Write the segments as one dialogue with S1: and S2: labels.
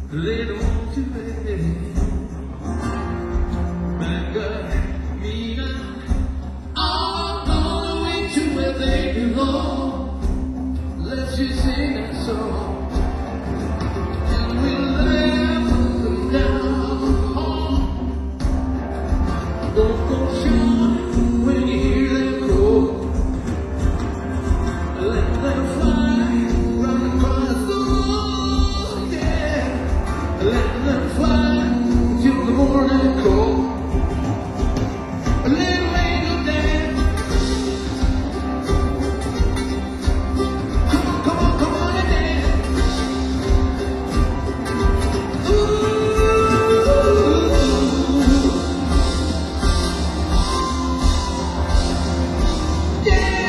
S1: They don't do it. My God, me now. I'm gonna wait to where they belong. Let's just sing that song. And we'll let them down. Don't go shine when you hear them go. Let them fly, run across the world, yeah. Let them fly till the morning cold. A little angel dance. Come on, come on and dance. Ooh, yeah.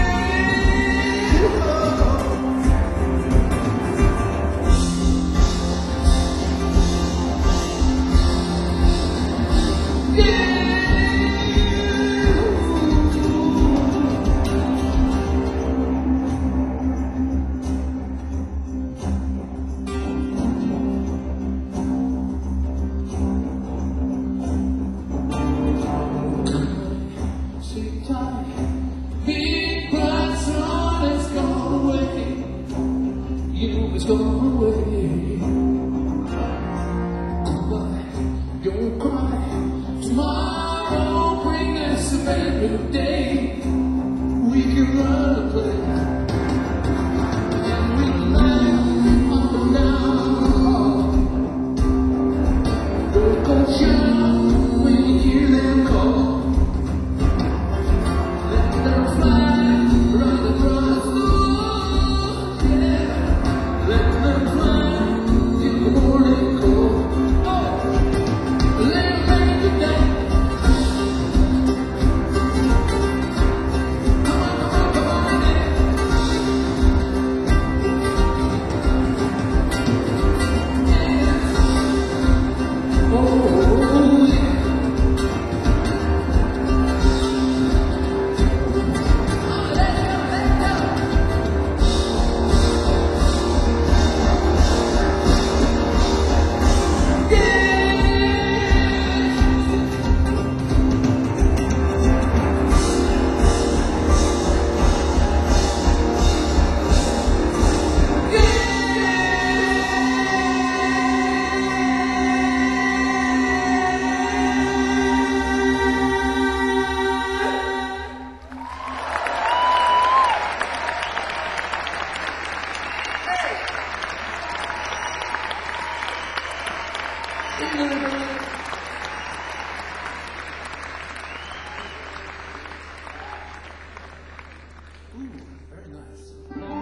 S1: Big bright sun has gone away. It's gone away. Goodbye, don't cry. Tomorrow bring us a better day. We can run a place. And we can laugh up and down. Don't go shout when you hear them call. Ooh, very nice.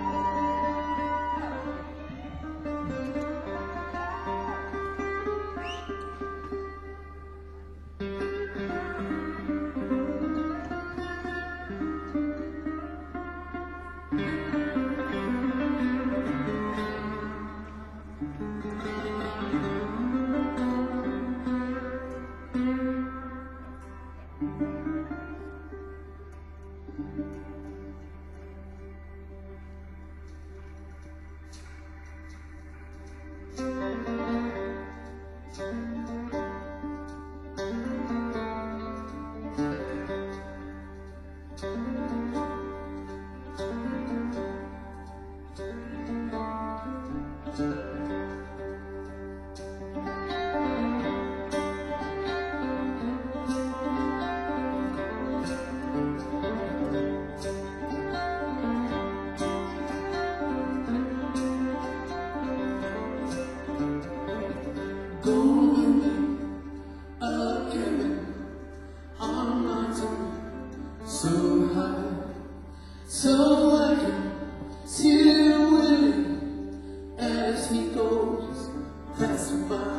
S1: So high, so I can see him winning as he goes passing by.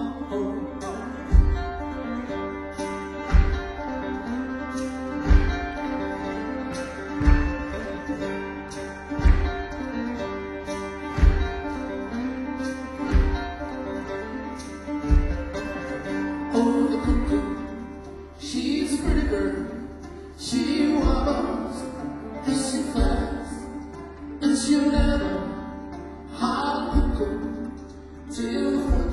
S1: Oh, the cuckoo, she's a pretty bird. She wobbles as she flies, and she'll never hop till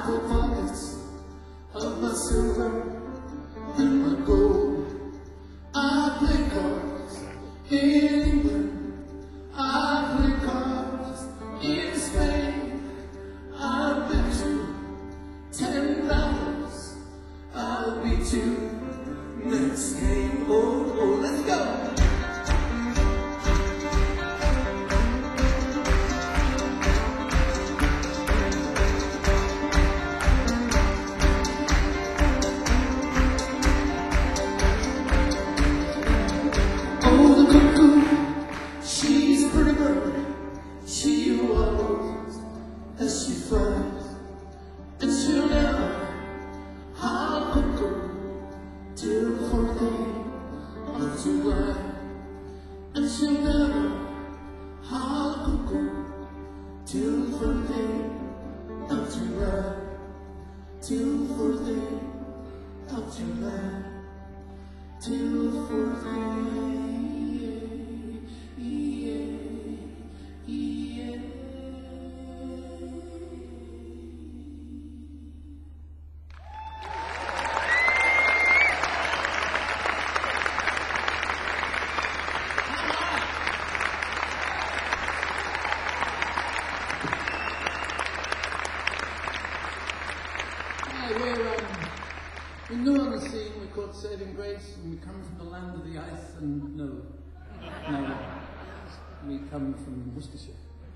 S1: full pockets of my silver and my gold. I play cards in England, I play cards in Spain. I bet you $10 I'll beat you next game. Oh, let's go! Oh, the cuckoo, she's a pretty bird. She waddles as she flies, and she'll never hop cuckoo till for a day or two blind. And she'll never hop cuckoo till for a day or two blind. Till for a day or two blind. Till for a day. We're new on the scene, we're called Saving Grace, and we come from the land of the ice, and no, we come from Worcestershire.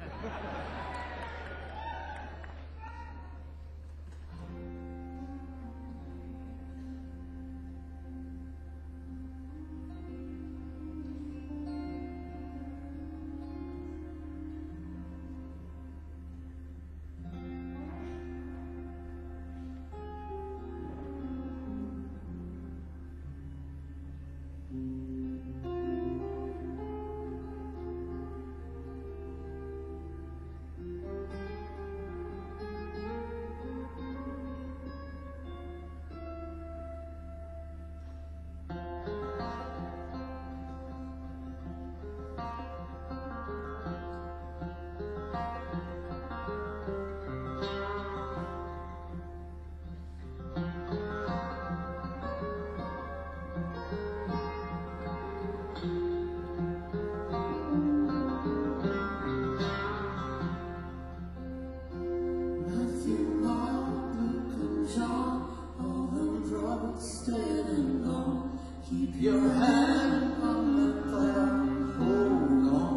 S1: Keep your hand on the plow, hold on.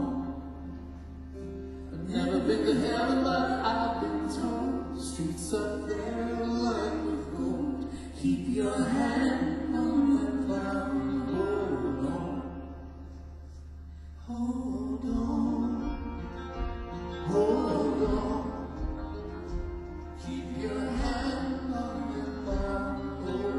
S1: I've never been to heaven, but I've been told the streets up there are lined with gold. Keep your hand on the plow, hold on. Hold on, hold on. Keep your hand on the plow, hold on.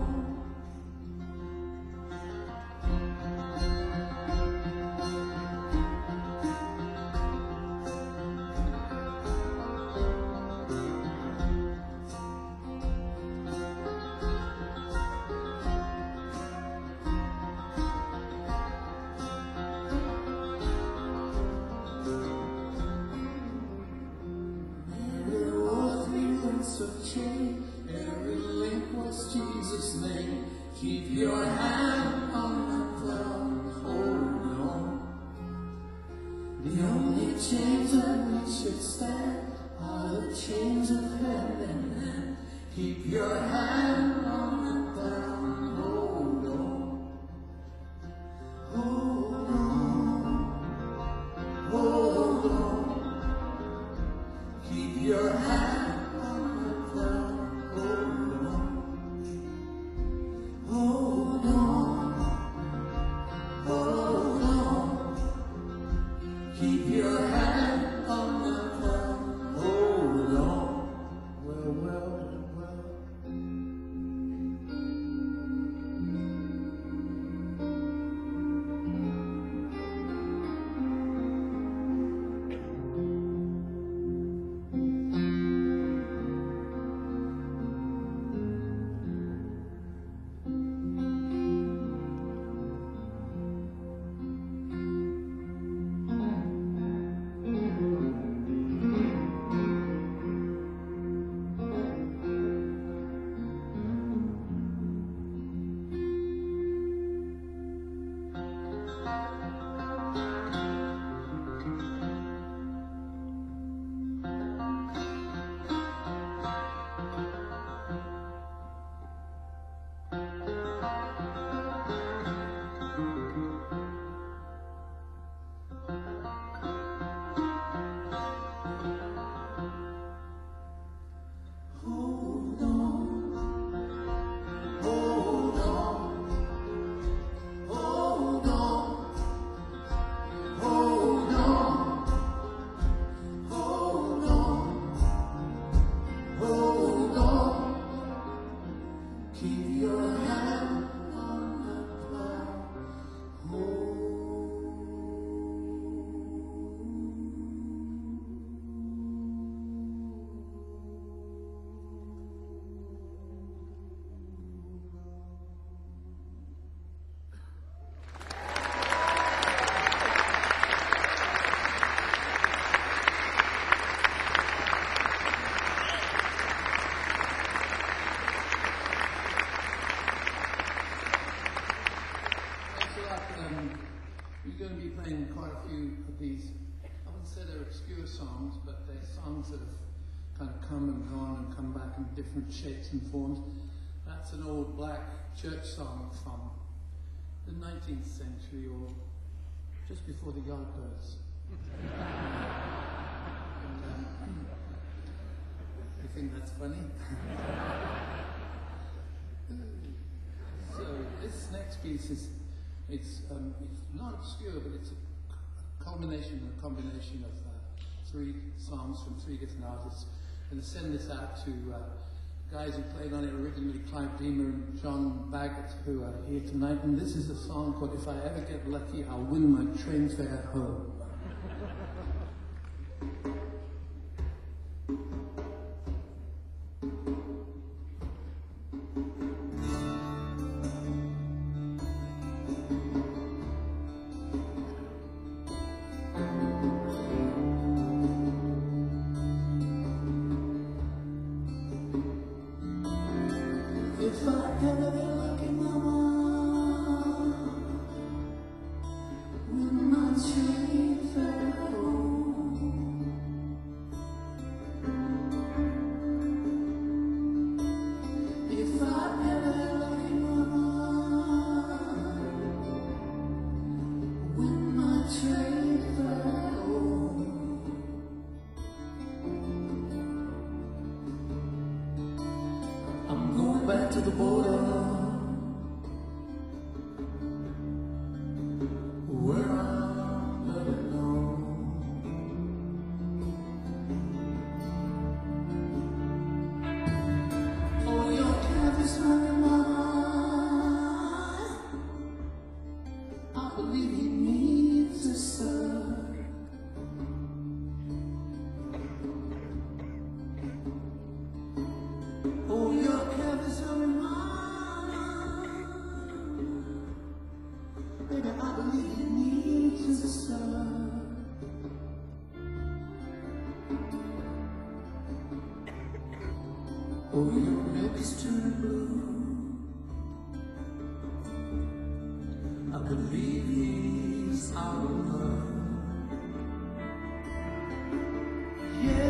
S1: Of chain, every link was Jesus' name. Keep your hand on the plow, hold on. The only chains that we should stand are the chains of hand in hand. Keep your hand on the plow, hold on. Hold on, hold on. Keep your hand. Keep your hand on the plow, hold on. Well, well, well. songs that have kind of come and gone and come back in different shapes and forms. That's an old black church song from the 19th century, or just before the Yardbirds. You think that's funny? So this next piece is, it's not obscure, but it's a combination of three songs from three different artists. I'm going to send this out to guys who played on it originally, Clive Beamer and John Baggett, who are here tonight. And this is a song called "If I Ever Get Lucky, I'll Win My Train Fare Home."
S2: If I ever get lucky, mama, when my train fell home. If I ever get lucky, mama, when my train fell home. I'm going back to the border, where I'm better known. Oh, your calf is running mine. I believe he needs a son. Oh, your calf is running mine. Baby, I believe he needs a son. Oh, your milk is turning blue. I believe he's out of love. Yeah,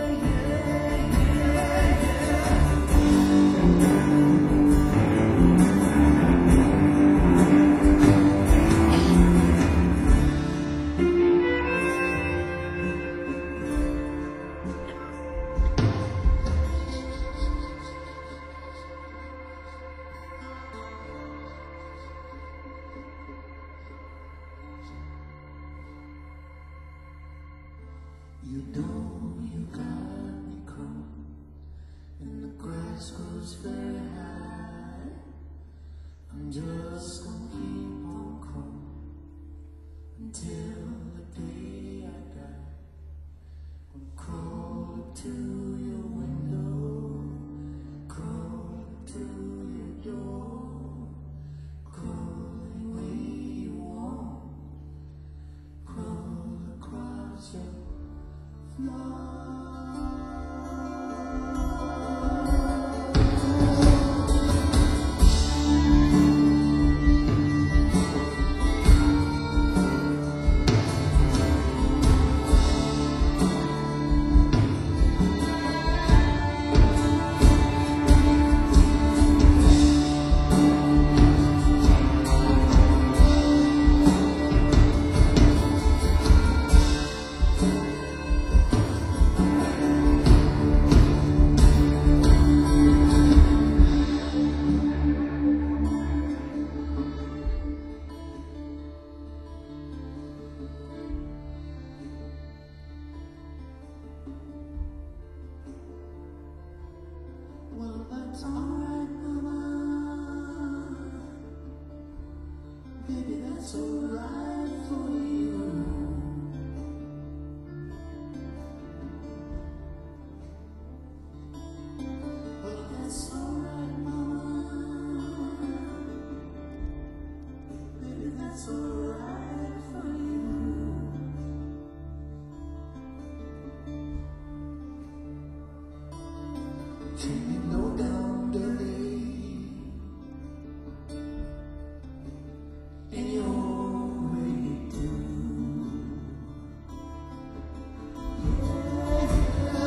S2: you know you got me caught, and the grass grows very high. I'm just gonna keep on crawling until the day I die. Gonna crawl up to your window, crawl up to your door, crawl any way you want, crawl across your well, that's alright, mama. Baby, that's alright for you. Well, that's alright, mama. Baby, that's alright for you. Treat me low down dirty in your way you do. Yeah,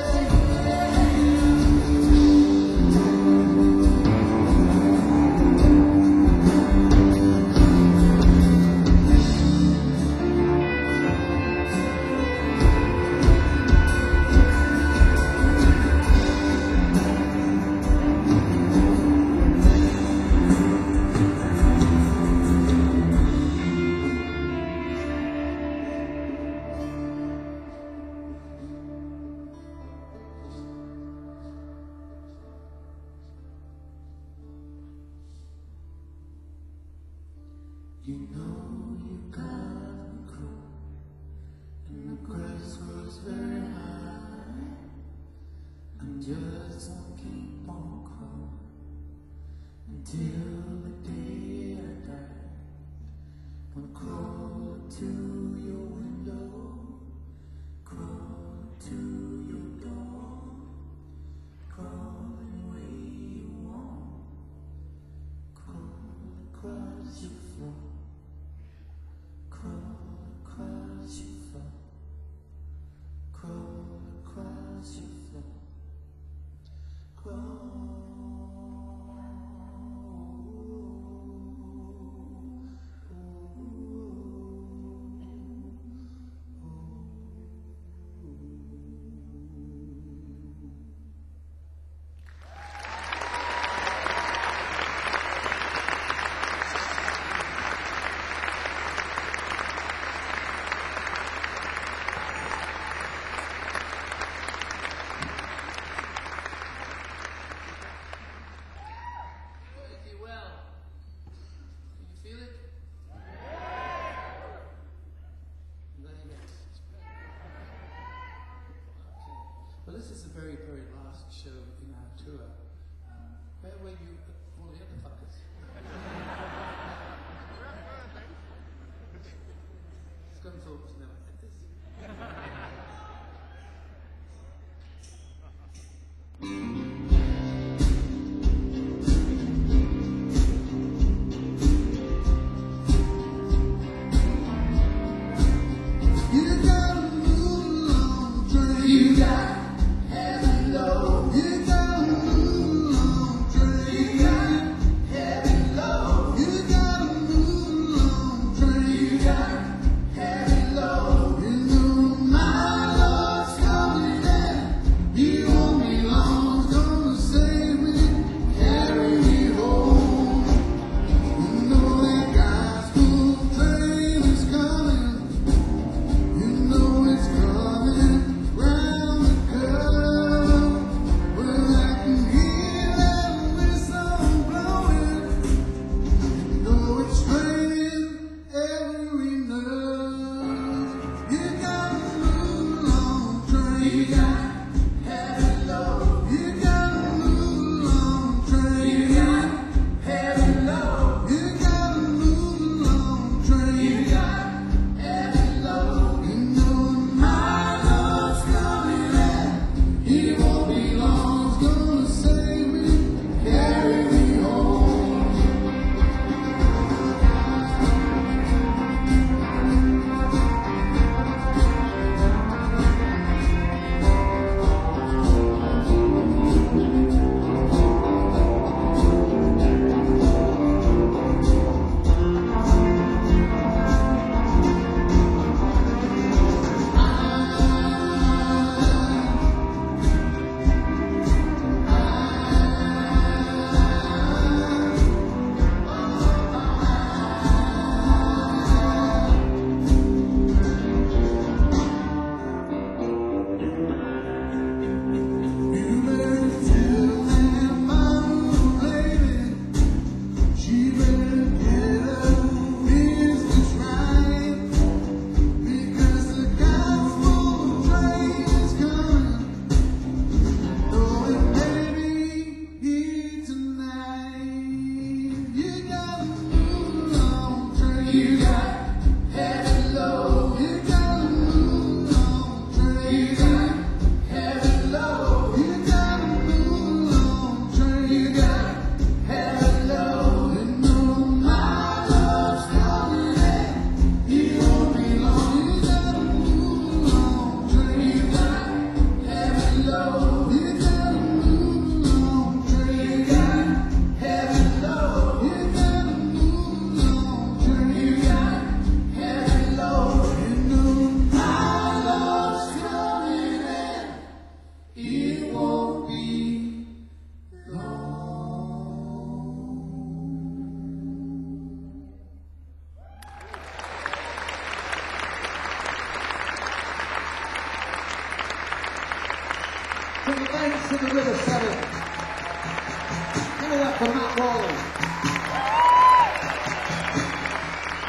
S2: You know you got me cool, and the grass grows very high, and just won't keep on crawling until the day I die. I'll crawl to your window, crawl to your door, crawl any way you want, crawl across your floor, crawl across your floor, crawl across your floor, crawl. Well, this is the very, very last show in our tour. Where were you, all the other fuckers? Scunthorpe's never had this.
S3: Thanks to the River Seven. Give it up for Matt Rawley.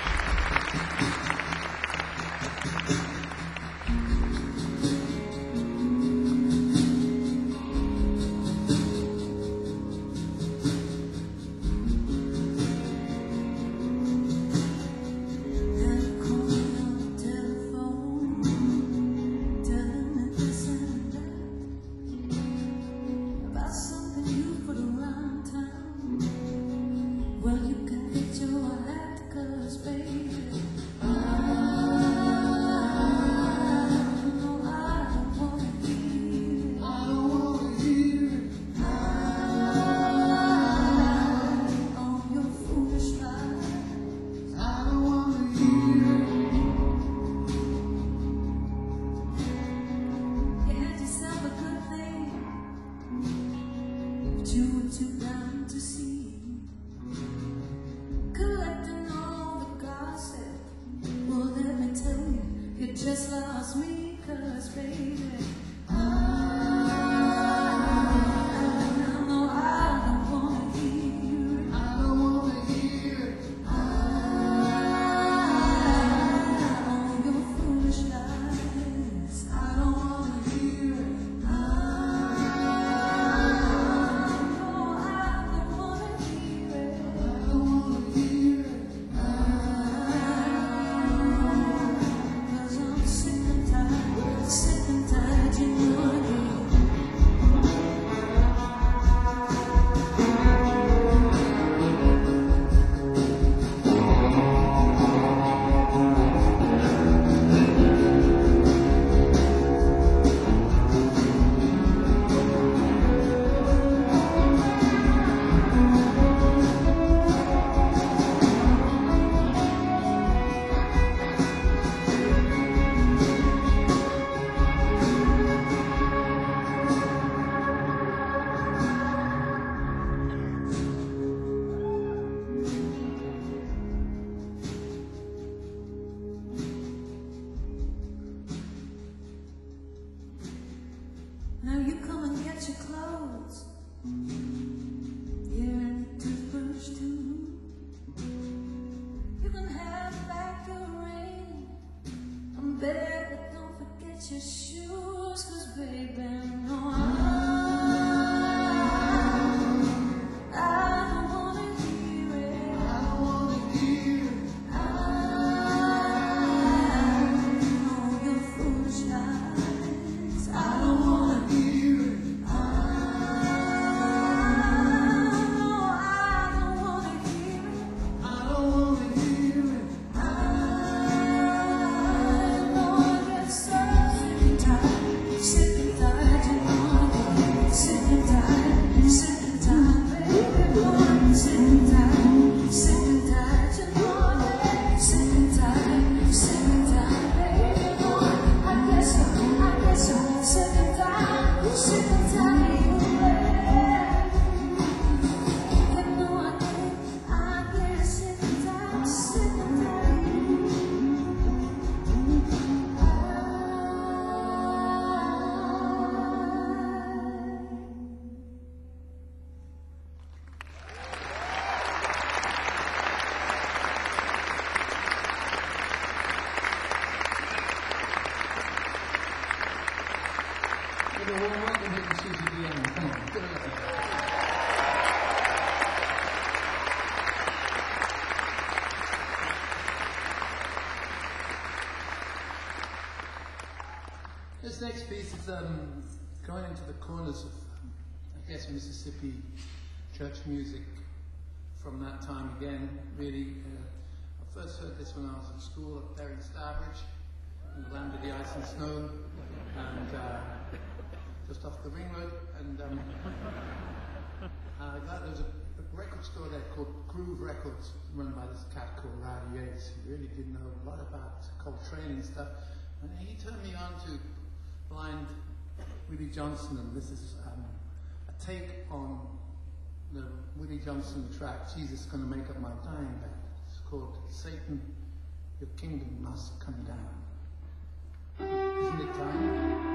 S2: too down to see. Collecting all the gossip. Well, let me tell you, you just lost me, 'cause baby, I know I don't wanna hear it.
S1: I don't wanna hear it.
S2: All your foolish lies.
S1: I don't wanna hear it.
S2: I know I don't wanna hear it.
S1: I don't wanna hear it.
S2: 'Cause I'm sick and tired, you know it. Now you come and get your clothes. Yeah, and your toothbrush too. You can have back your ring and bed, but don't forget your shoes. 'Cause baby, no, I don't wanna hear it.
S1: I don't wanna hear it.
S2: I know your foolish lies. I don't wanna
S1: Hear it.
S2: I know I don't wanna hear it.
S1: I don't wanna hear it.
S2: I know I get so sick and tired, you know I get sick and tired, baby. I'm sick and tired, you know I get sick and tired, baby. I get so sick and tired, baby. You know I get sick and tired,
S1: Give a warm welcome here to Susie Dion. Come on, give it up. This next piece is going into the corners of, I guess, Mississippi church music from that time again. Really, I first heard this when I was at school up there in Starbridge, in the land of the ice and snow, and just off the ring road. And there was a record store there called Groove Records, run by this cat called Rowdy Yates, who really did know a lot about Coltrane and stuff. And he turned me on to Blind Willie Johnson, and this is a take on the Willie Johnson track, Jesus Gonna Make Up My Dying Bed. It's called Satan, Your Kingdom Must Come Down. Isn't it time?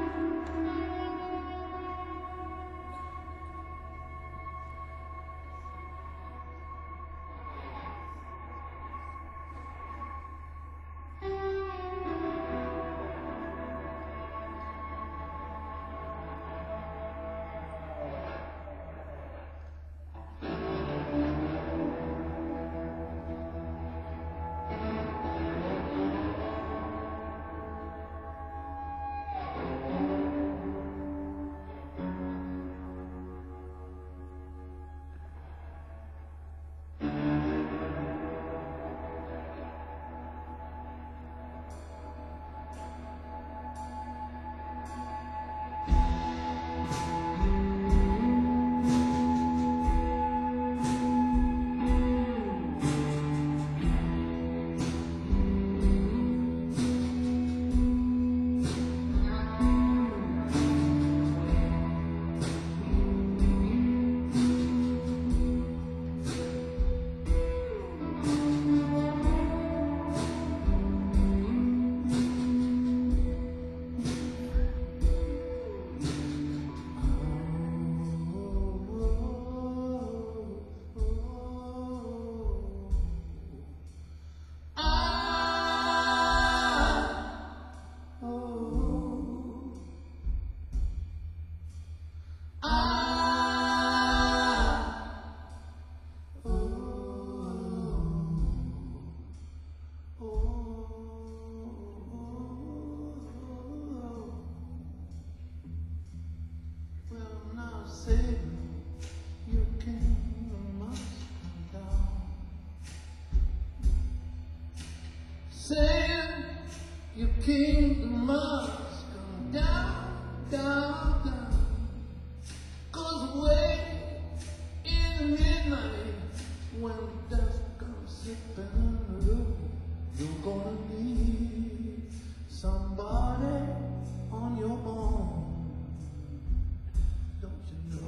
S1: kingdom must come down, down, down. 'Cause away in the midnight, when dusk comes slipping through, you're gonna need somebody on your own. Don't you know?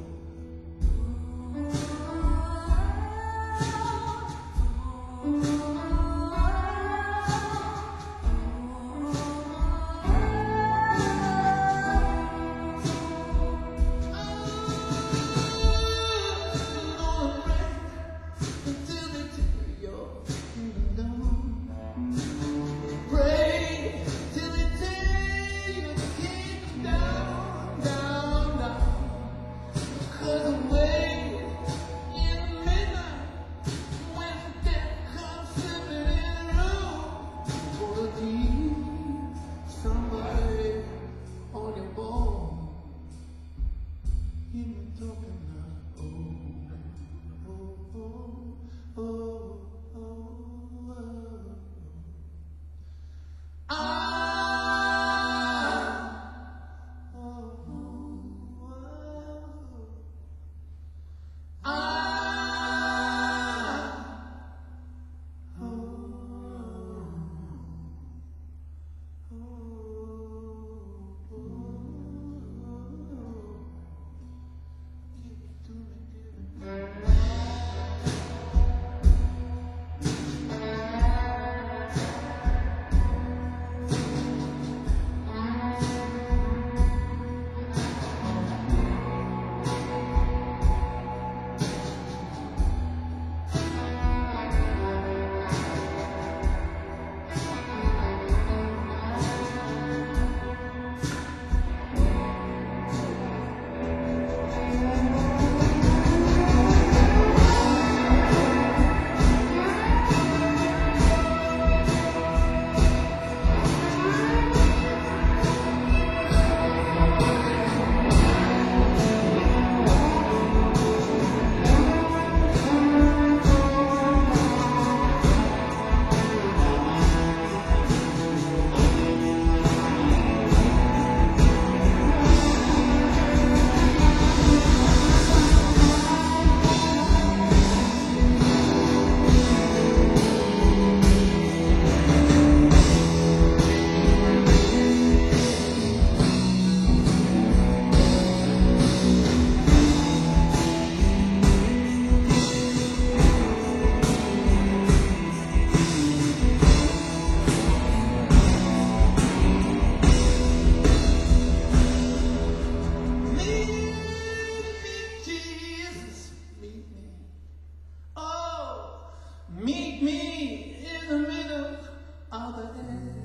S1: Meet me in the middle of the air.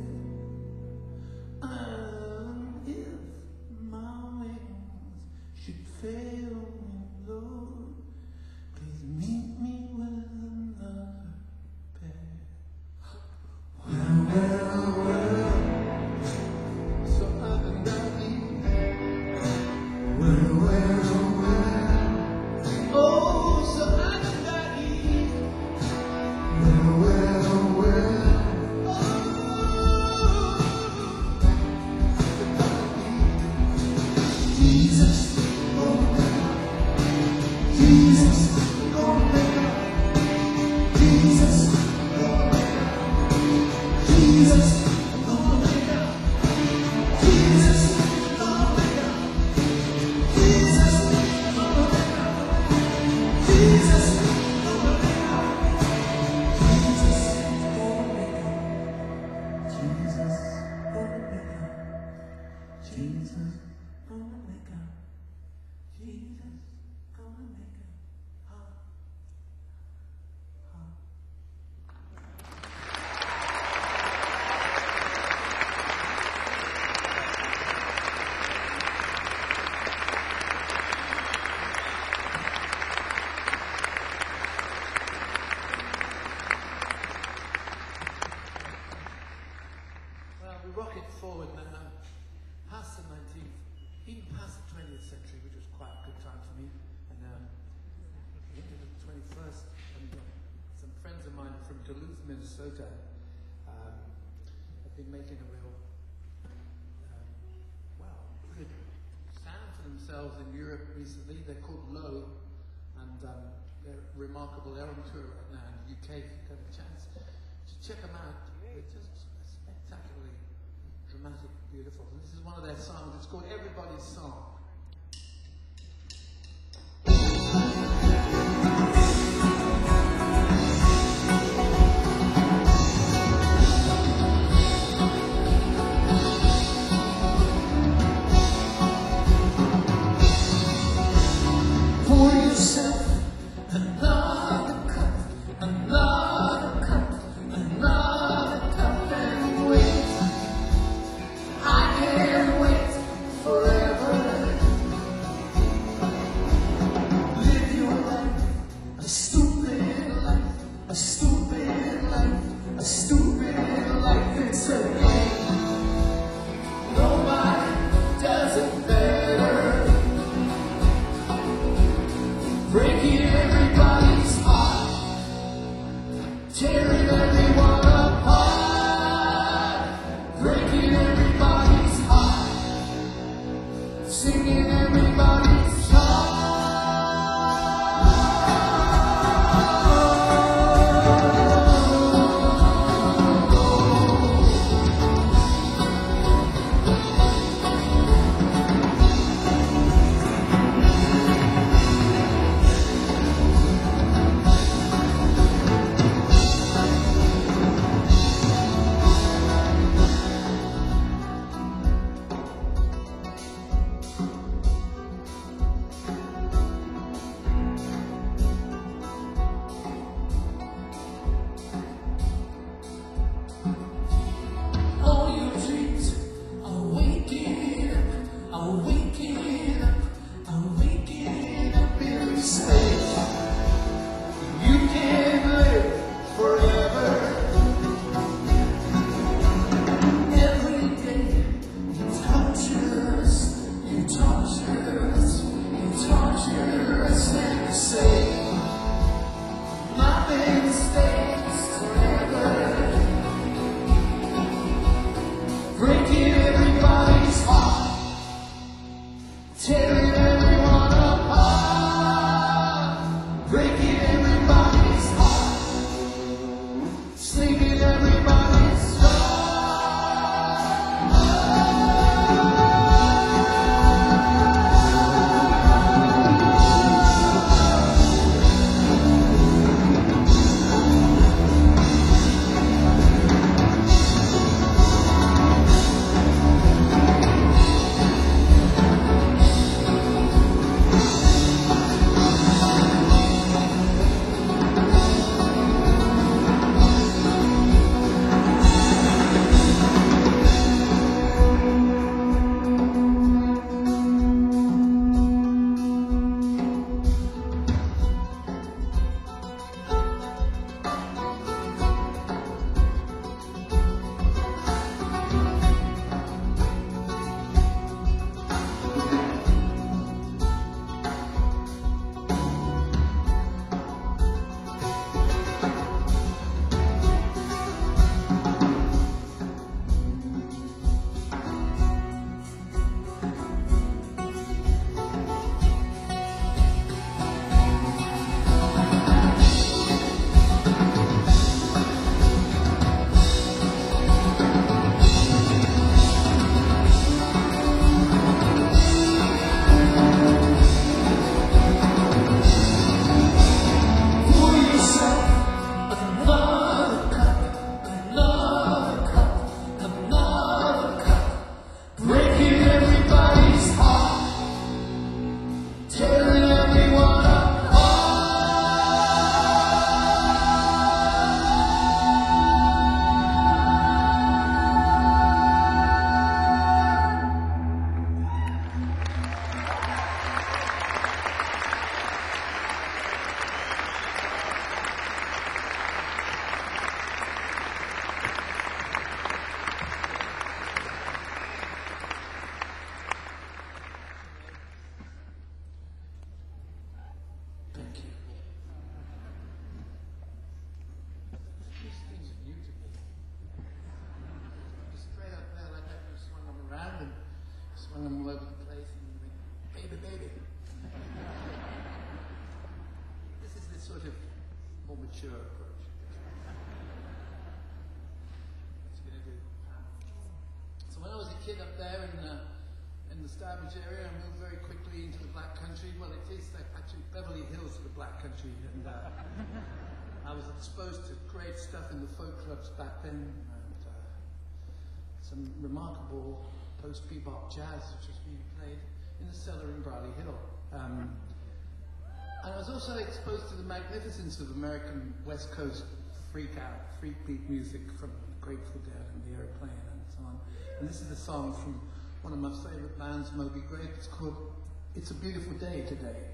S1: And if my wings should fail me, Lord, please meet me with another pair. Well, so I can leave. Oh, so I can leave. We rocket forward now, past the 19th, even past the 20th century, which was quite a good time for me, and into the 21st. And some friends of mine from Duluth, Minnesota, have been making a real themselves in Europe recently. They're called Low, and they're remarkable. They're on tour right now in the UK. If you have a chance to check them out, they're just spectacularly dramatic, beautiful. And this is one of their songs. It's called Everybody's Song.
S2: I can't wait forever.
S1: mature approach. What's he gonna do? So when I was a kid up there in the Starbridge area, I moved very quickly into the Black Country. Well, it is like actually Beverly Hills of the Black Country, and I was exposed to great stuff in the folk clubs back then, and some remarkable post-bebop jazz which was being played in the cellar in Brierley Hill. And I was also exposed to the magnificence of American West Coast freak beat music from Grateful Dead and the Airplane and so on. And this is a song from one of my favorite bands, Moby Grape. It's called It's a Beautiful Day Today.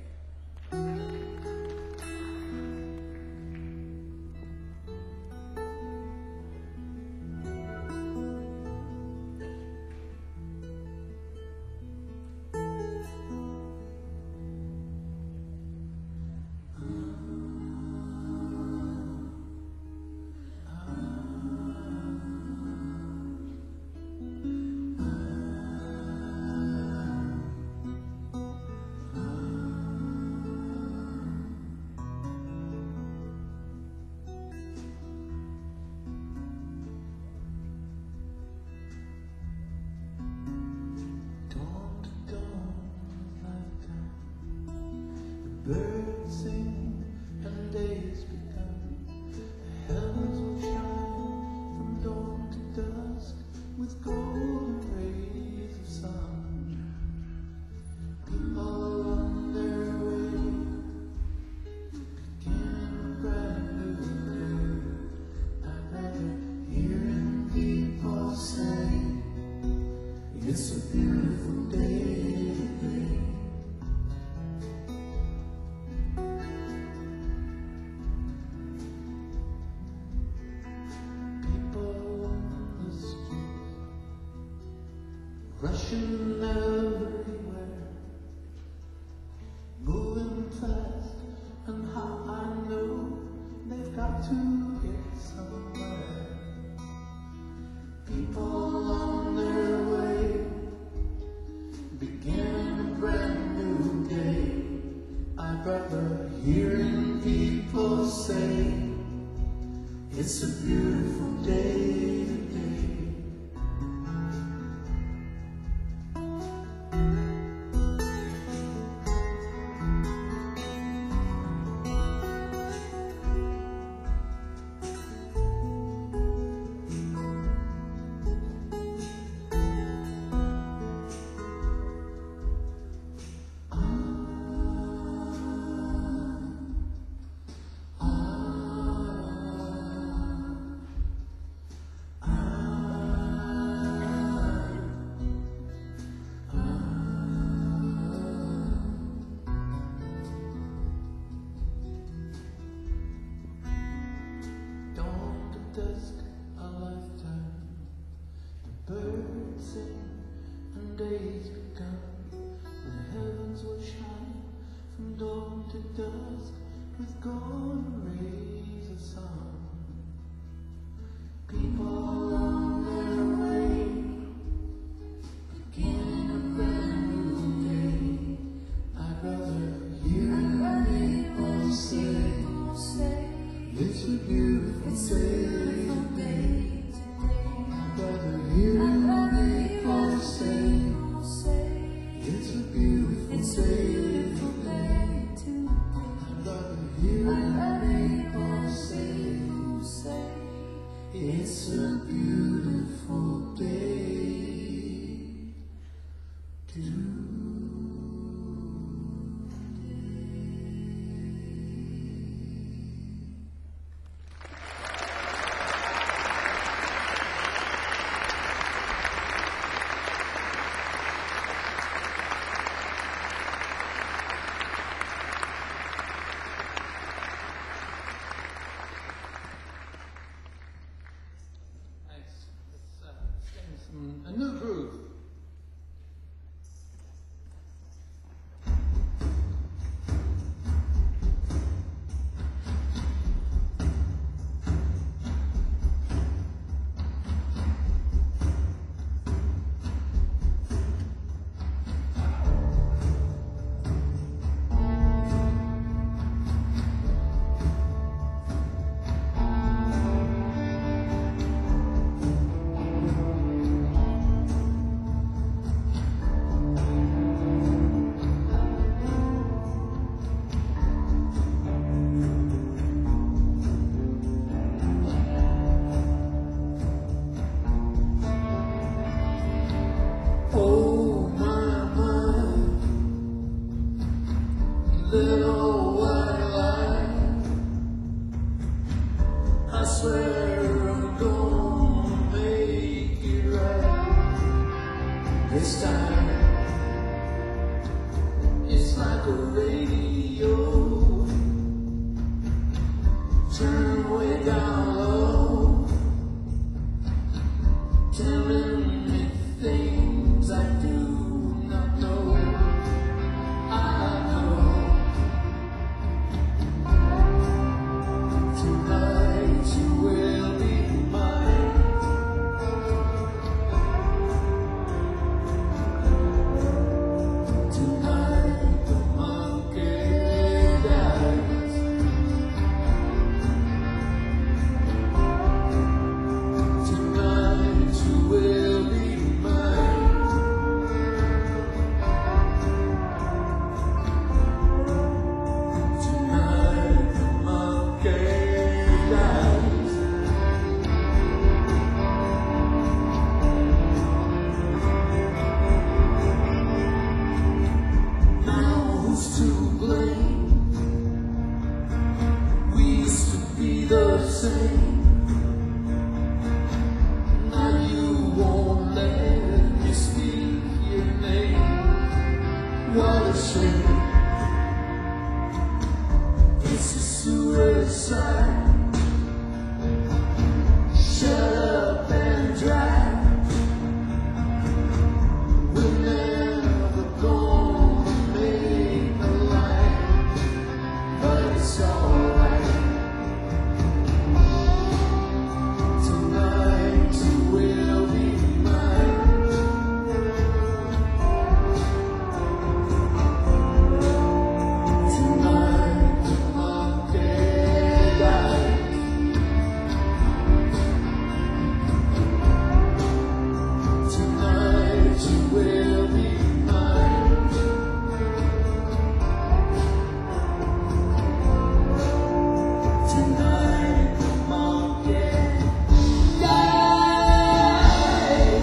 S2: Birds sing and days begun. The heavens will shine from dawn to dusk with golden rays of sun. People on their way begin a brand new day. I'd rather hearing people say it's a beautiful day today. Rushing everywhere, moving fast, and how I know they've got to get somewhere. People on their way, beginning a brand new day. I'd rather hearing people say it's a beautiful day today. Dusk, a lifetime. The birds sing and days begun. The heavens will shine from dawn to dusk with golden rays of sun. People on their way, beginning a brand new day. I'd rather hear people say it's a beautiful day. I'd rather hear people say it's a beautiful day. I'd rather hear people say it's a beautiful day today. little white line. I swear I'm gonna make it right this time. It's like a radio, turn way down low, telling me things I do not know. I know tonight you will be mine. Tonight the monkey dies. Tonight you will be mine. Tonight the monkey dies. Now who's to blame? We used to be the same. Now you won't let me speak your name. What a shame. It's a suicide. Shut up and drive. We're never gonna make a line, but it's alright. Tonight you will be mine. Tonight the monkey dies. Tonight you will be mine. Tonight the monkey dies.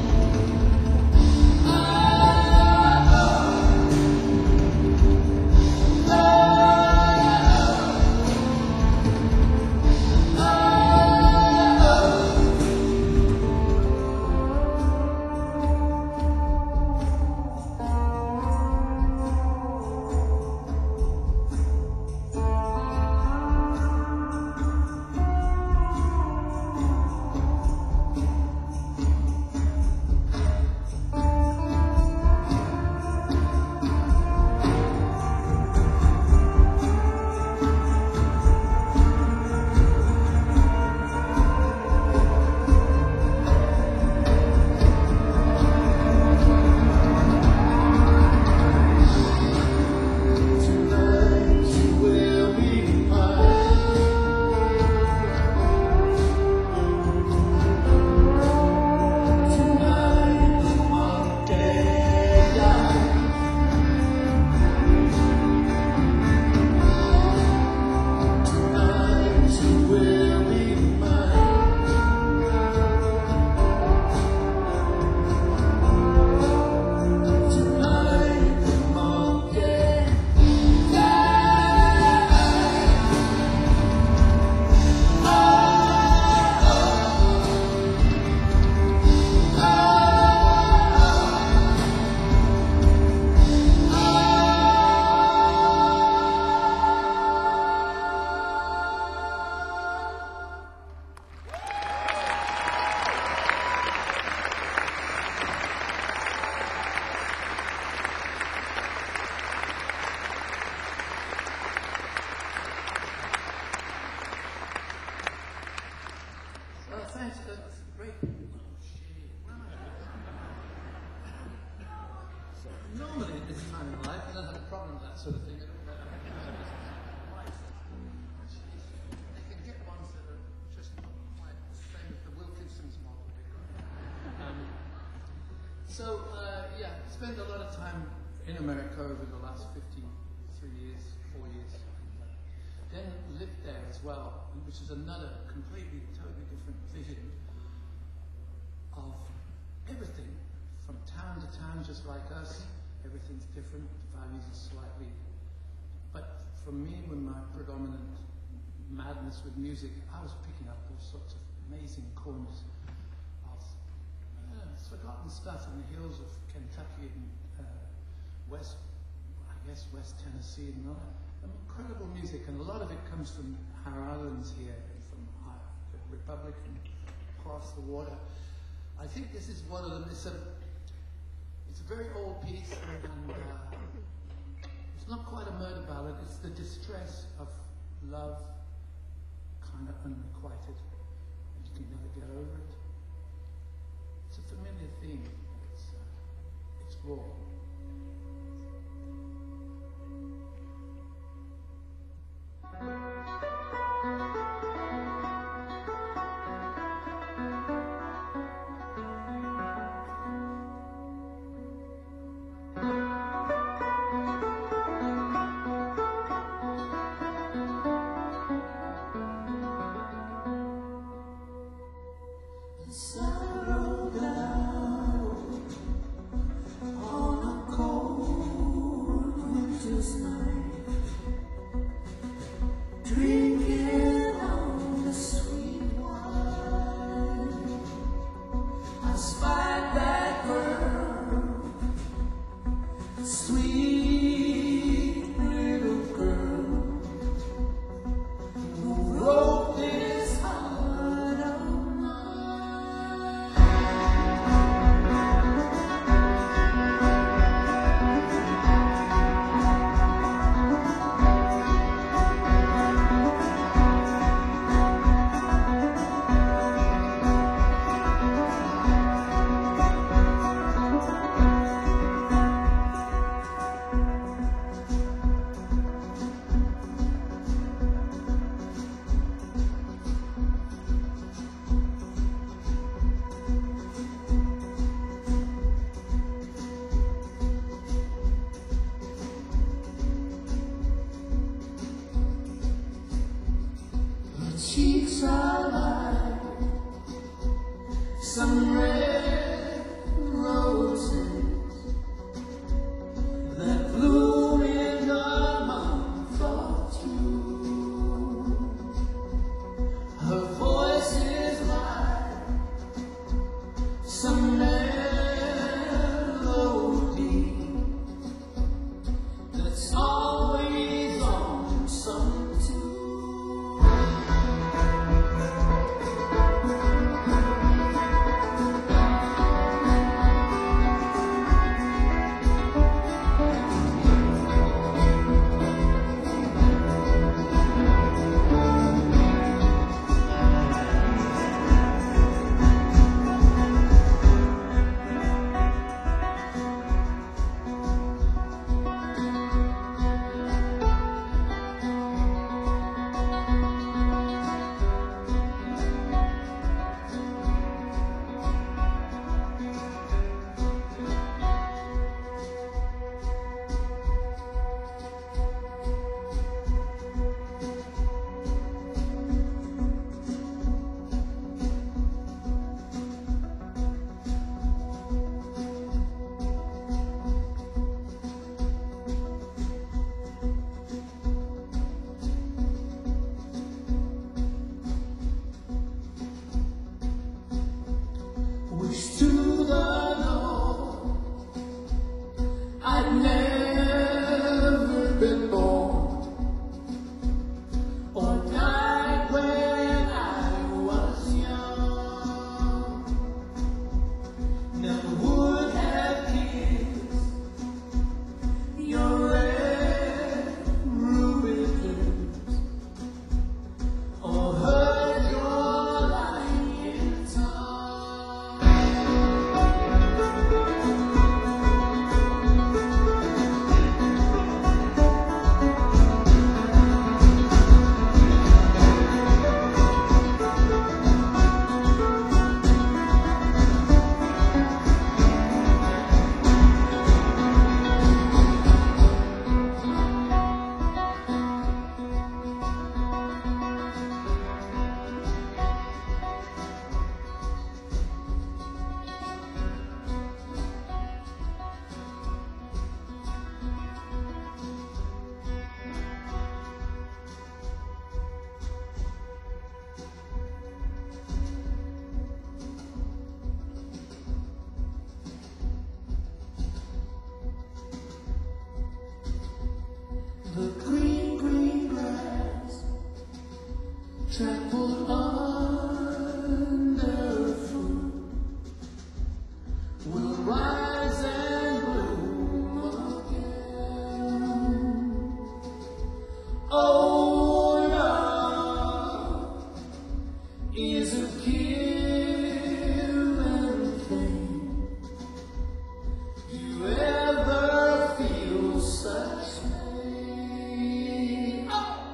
S2: Tonight you will be mine. Tonight the monkey dies. Tonight you will be mine. Tonight the monkey thanks. That's great. Normally at this time in life, I don't have a problem with that sort of thing. They can get ones that are just not quite the same as the Wilkinson's model. Yeah, spent a lot of time in America over the last 53 years, 4 years. Then lived there as well, which is another completely, totally different vision of everything, from town to town, just like us. Everything's different, the values are slightly
S1: for me, when my predominant madness with music, I was picking up all sorts of amazing corners of forgotten stuff in the hills of Kentucky and West Tennessee, and incredible music, and a lot of it comes from our islands here, and from the Republic and across the water. I think this is one of them. It's a very old piece, and it's not quite a murder ballad. It's the distress of love, kind of unrequited, and you can never get over it. It's a familiar theme. It's raw.
S2: Settle down on a cold winter's night, drinking on the sweet wine. I spied that girl, sweet little girl, who wrote this heart of cheeks are like some red roses that bloom in the month of June. Her voice is like some melody that's always on some tune. the green, green grass trampled underfoot will rise and bloom again. Oh, love is a killing thing. You ever feel such pain?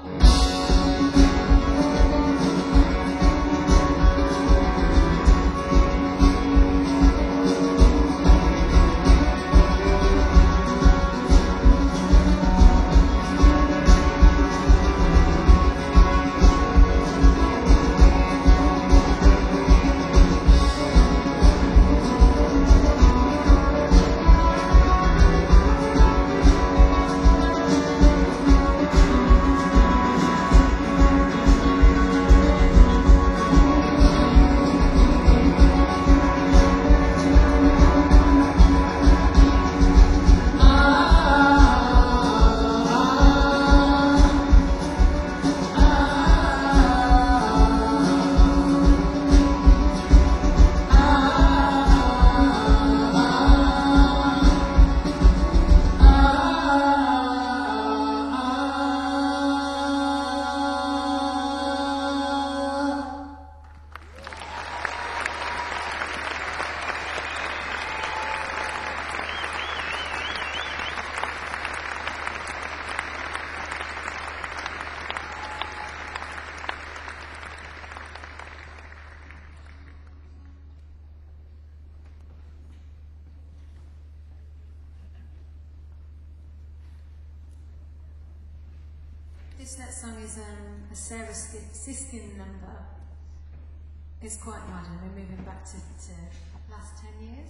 S4: This next song is a Sarah Siskin number. It's quite modern. We're moving back to last 10 years,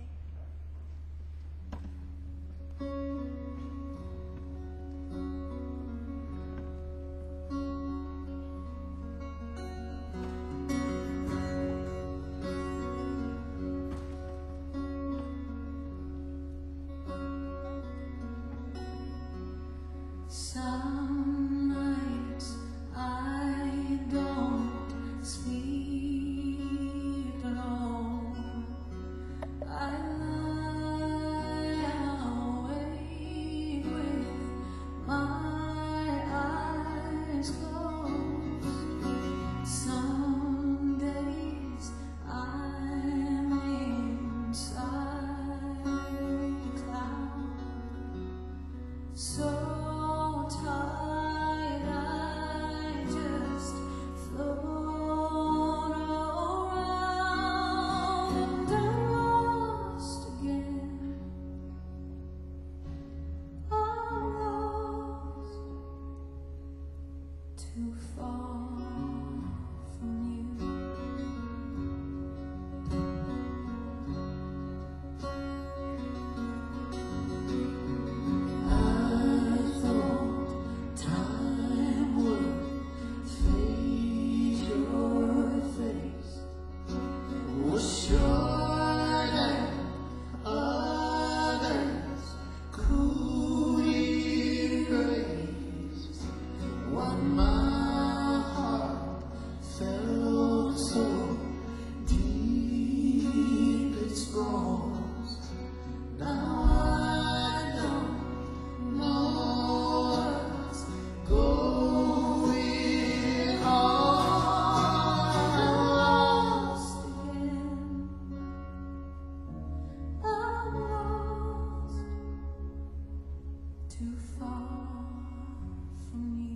S4: I think.
S2: Some nights I don't sleep alone. I lie awake with my eyes closed. Some days I'm inside cloud. So tired, I just float around and I'm lost again. I'm lost, too far from you. Too far from you.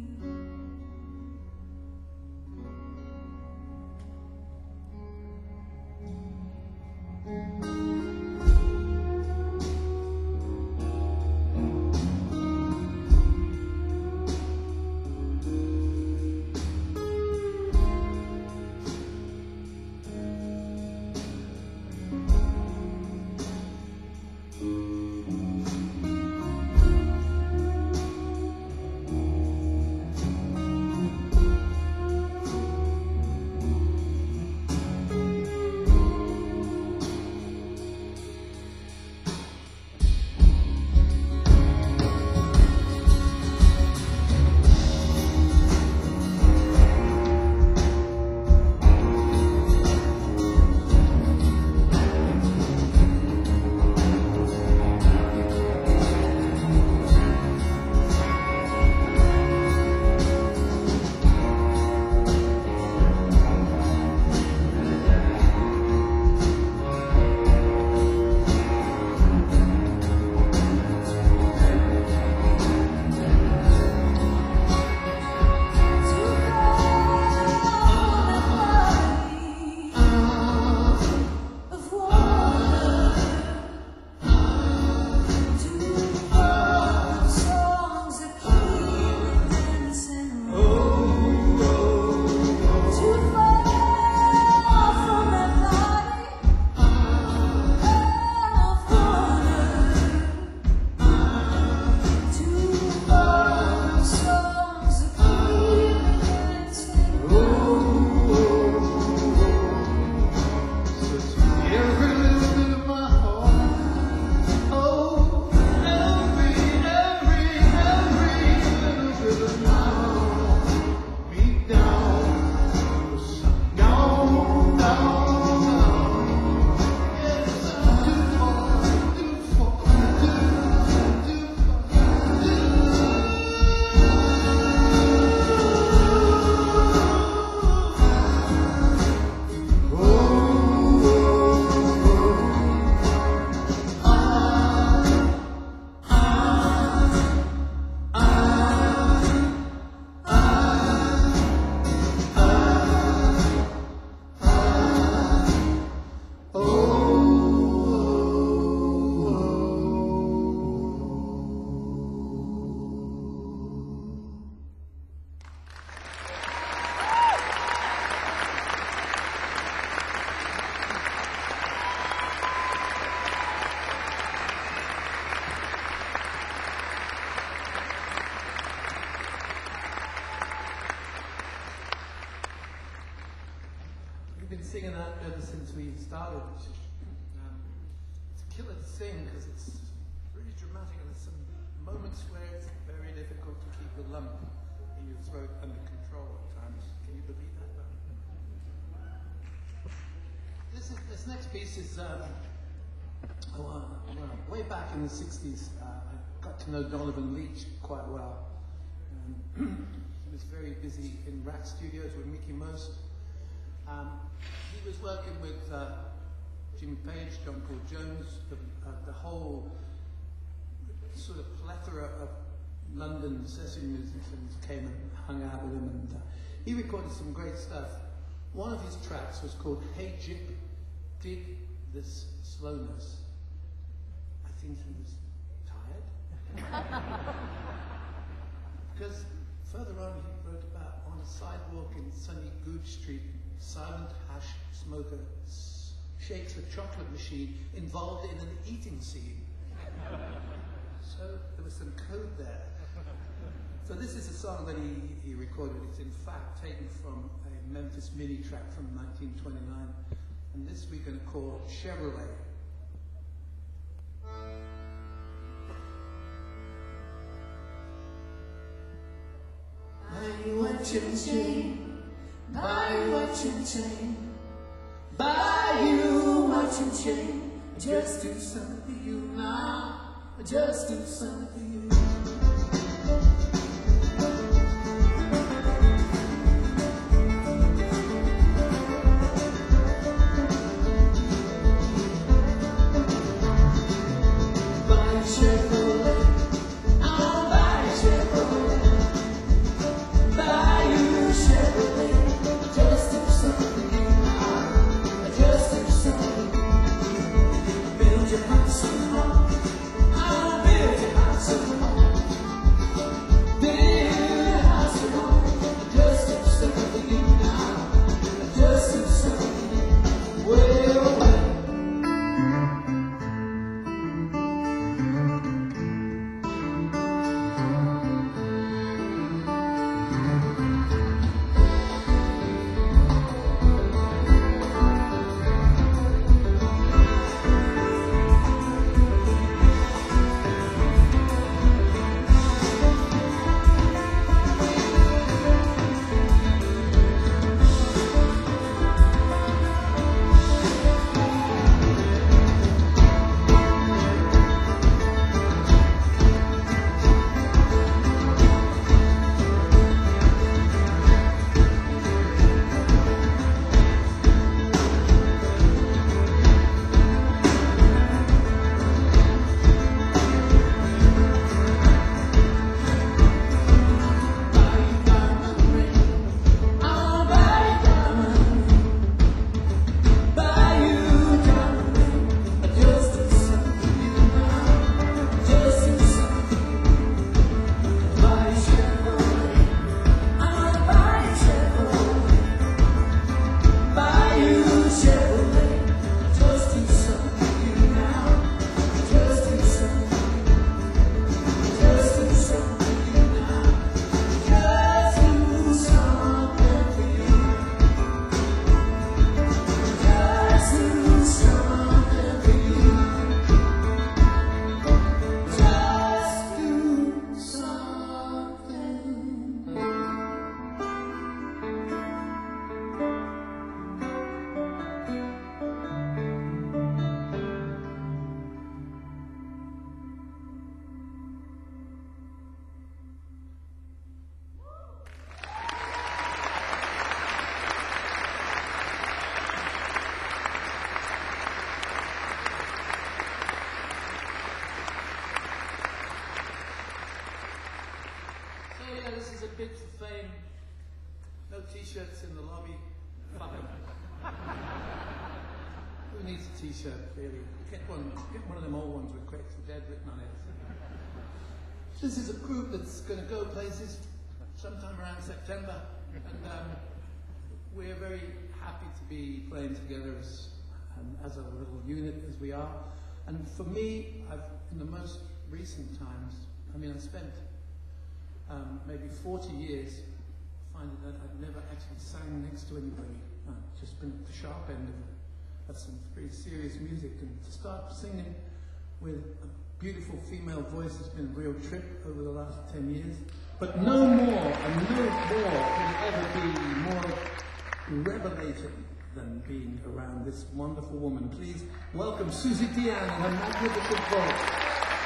S1: singing that ever since we started. It's a killer to sing because it's really dramatic, and there's some moments where it's very difficult to keep the lump in your throat under control at times. Can you believe that? This next piece is way back in the 60s. I got to know Donovan Leitch quite well. He was very busy in Rat Studios with Mickey Most. He was working with Jimmy Page, John Paul Jones, the whole sort of plethora of London session musicians came and hung out with him, and he recorded some great stuff. One of his tracks was called Hey Jip, Dig This Slowness. I think he was tired. Because further on he wrote about on a sidewalk in sunny Goodge Street, silent hash smoker shakes a chocolate machine involved in an eating scene. So there was some code there. So this is a song that he recorded. It's in fact taken from a Memphis Mini track from 1929. And this we're going to call Chevrolet.
S2: Buy you a chin-chin, buy you a chin-chin, buy you a chin-chin, just do something for you now, just do something for you.
S1: Bid for fame. No t-shirts in the lobby. Fuck 'em. Who needs a t-shirt, really? Get one of them old ones with Quakes the Dead written on it. This is a group that's going to go places sometime around September, and we're very happy to be playing together as a little unit as we are. And for me, in the most recent times, I spent maybe 40 years finding that I'd never actually sang next to anybody just been at the sharp end of some very serious music, and to start singing with a beautiful female voice has been a real trip over the last 10 years. But no more and no more can ever be more revelating than being around this wonderful woman. Please welcome Susie Diane and her magnificent voice.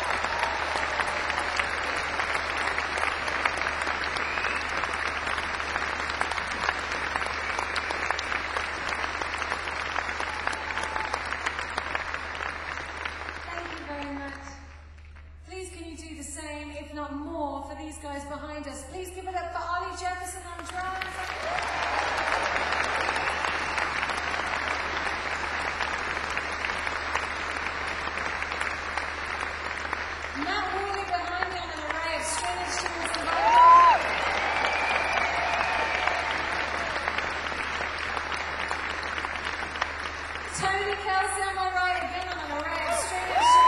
S4: Guys behind us, please give it up for Ollie Jefferson on drums. Matt Woolley behind me on an array of string instruments and vocals. Tony Kelsey on my right again on an array of string instruments.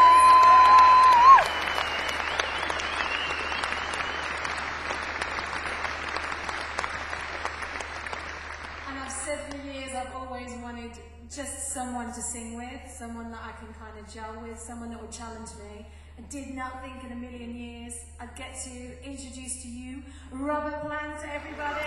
S4: I've always wanted just someone to sing with, someone that I can kind of gel with, someone that would challenge me. I did not think in a million years I'd get to introduce to you Robert Plant, everybody.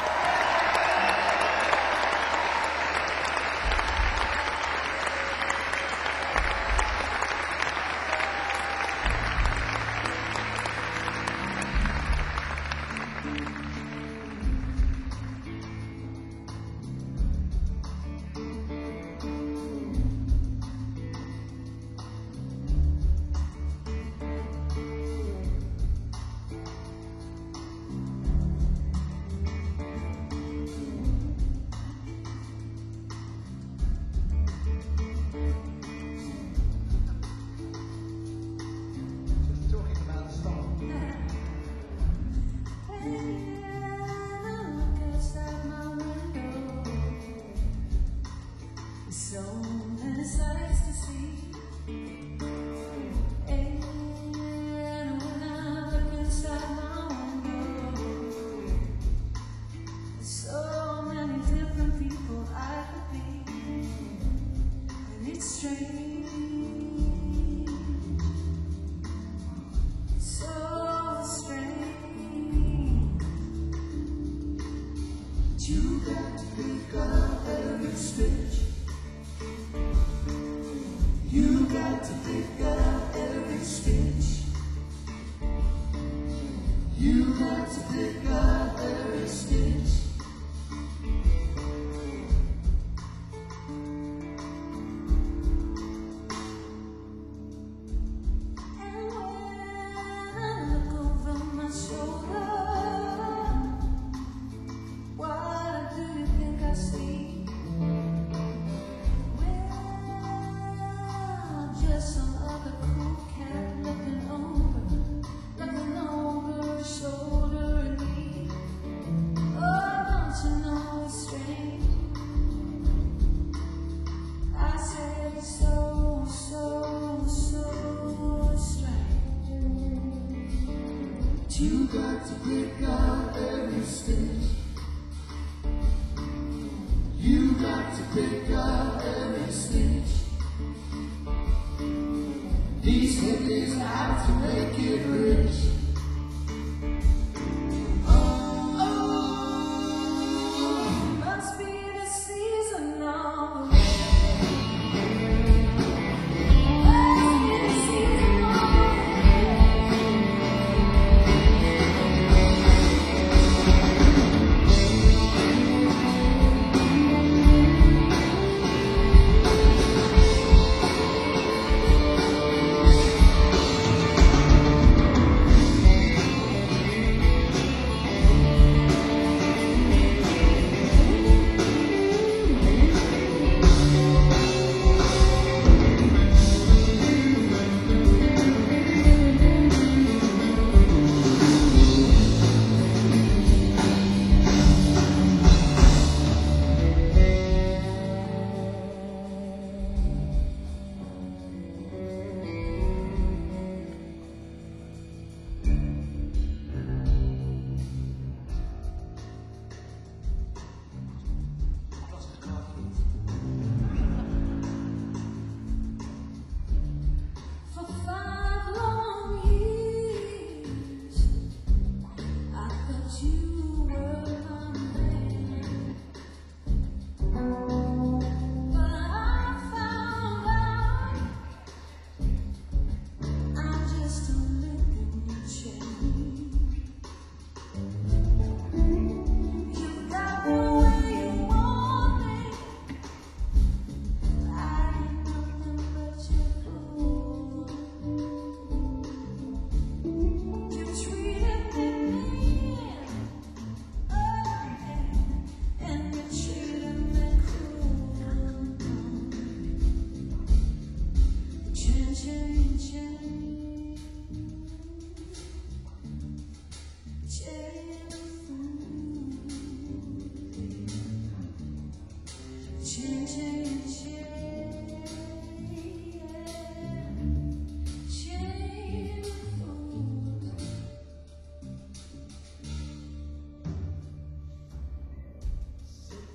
S2: You got to pick out every stitch. You got to pick out every stitch. These hippies have to make it rich. Oh,
S4: must be the season now.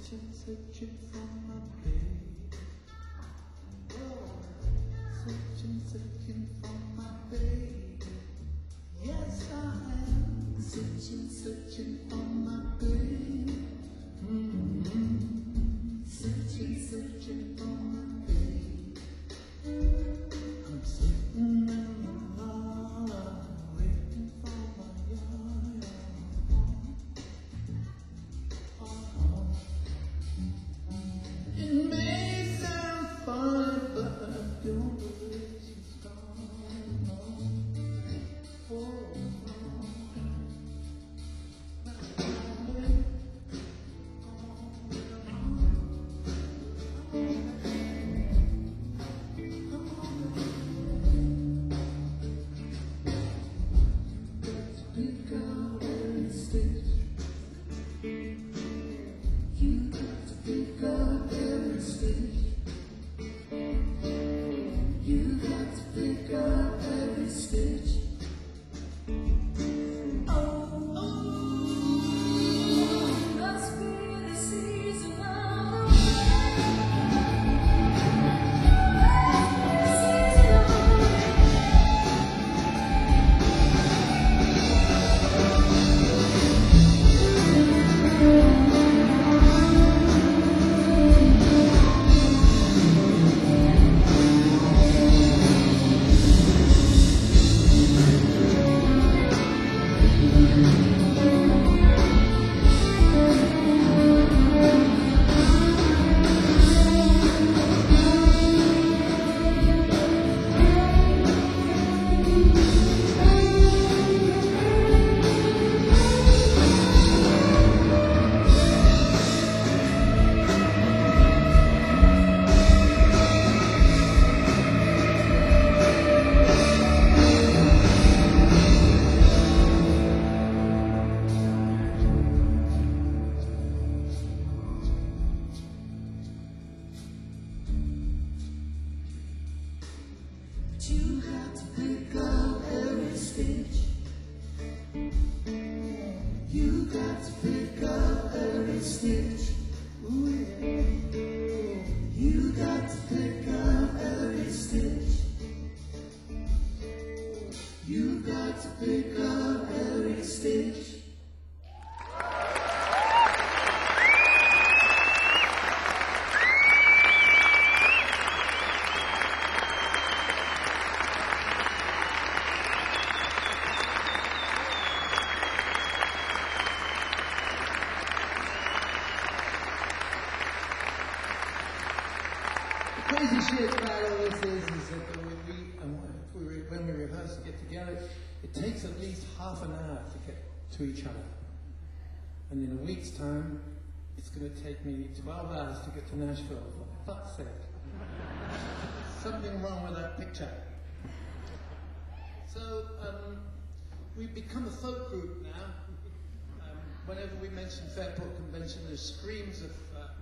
S2: Searching, searching for my baby. Oh, searching, searching for my baby. Yes, I am searching, searching for my baby. Searching, searching for my baby. I'm sitting in the line, waiting for my yard. It may sound fun, but I don't believe she's gone. Oh, pick out every stitch. You got to pick up every stitch. You got to pick up every stitch. Oh, oh,
S4: Must be the season of the
S2: you got to pick up every stitch. You got to pick up every stitch. Ooh, yeah. You got to pick up every stitch. You got to pick up every stitch.
S3: The crazy shit about all this is that when we rehearse and get together, it takes at least half an hour to get to each other. And in a week's time, it's going to take me 12 hours to get to Nashville. For fuck's sake. Something wrong with that picture. So, we've become a folk group now. Whenever we mention Fairport Convention, there's screams of...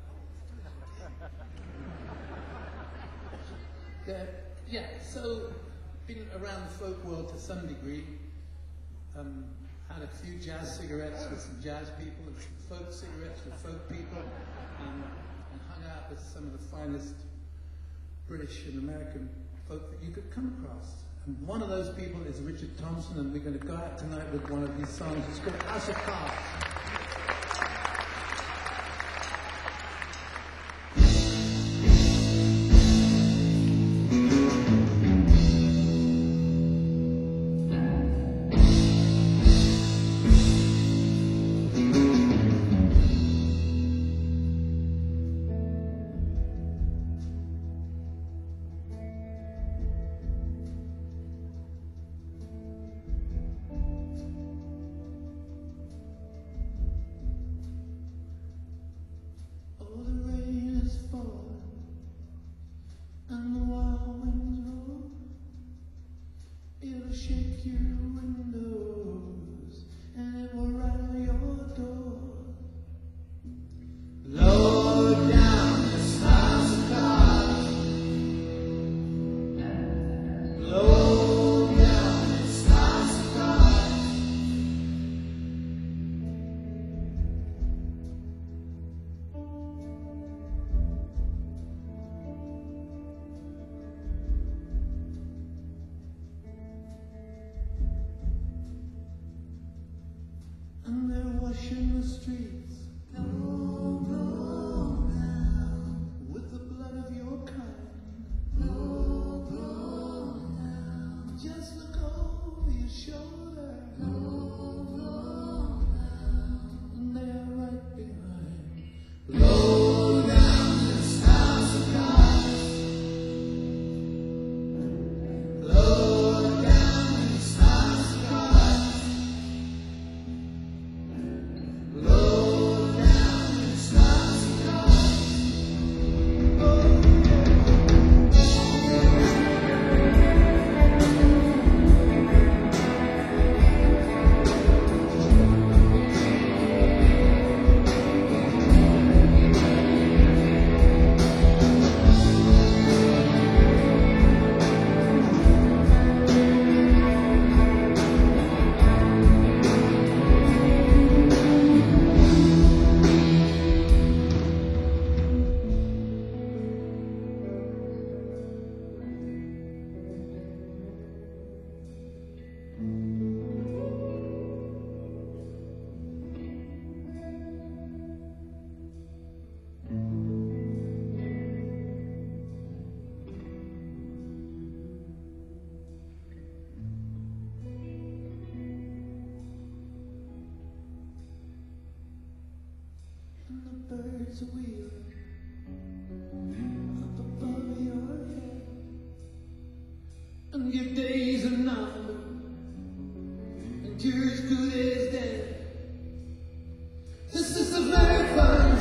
S3: so been around the folk world to some degree. Had a few jazz cigarettes with some jazz people and some folk cigarettes with folk people, and hung out with some of the finest British and American folk that you could come across. And one of those people is Richard Thompson, and we're going to go out tonight with one of his songs. It's called House of Cards. washing the streets
S2: Blow, blow now,
S3: with the blood of your kind.
S2: blow, blow now,
S3: Just look over your shoulder,
S2: blow, blow now.
S3: and they're right behind.
S2: Blow down this house of cards. Blow down this house of cards. Blow down this house of cards.
S3: And the birds are wheeling up above your head, and your days are numbered, and you're as good as dead. This is the very fun